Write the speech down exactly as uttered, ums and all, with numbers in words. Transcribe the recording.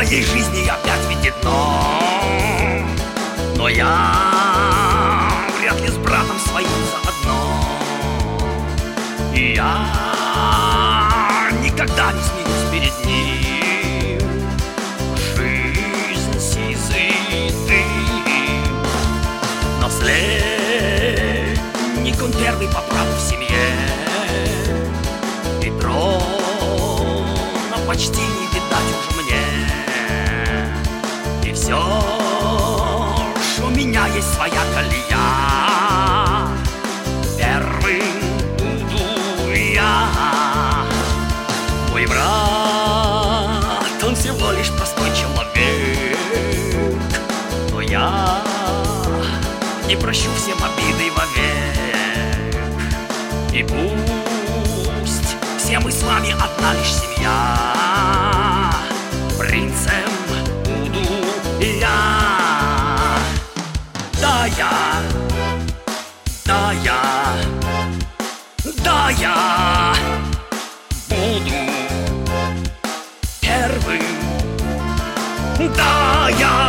моей жизни опять видит дно. Но я вряд ли с братом своим заодно. И я никогда не смеюсь перед ним. Жизнь сизый дым. Наследник он первый по праву в семье. И трона почти не видать уже мне. И все ж у меня есть своя колея. Первым буду я. Мой брат, он всего лишь простой человек. Но я не прощу всем обиды вовек. И пусть все мы с вами одна лишь семья. Принцем буду я. Да, я, да, я, да, я буду первым. Да, я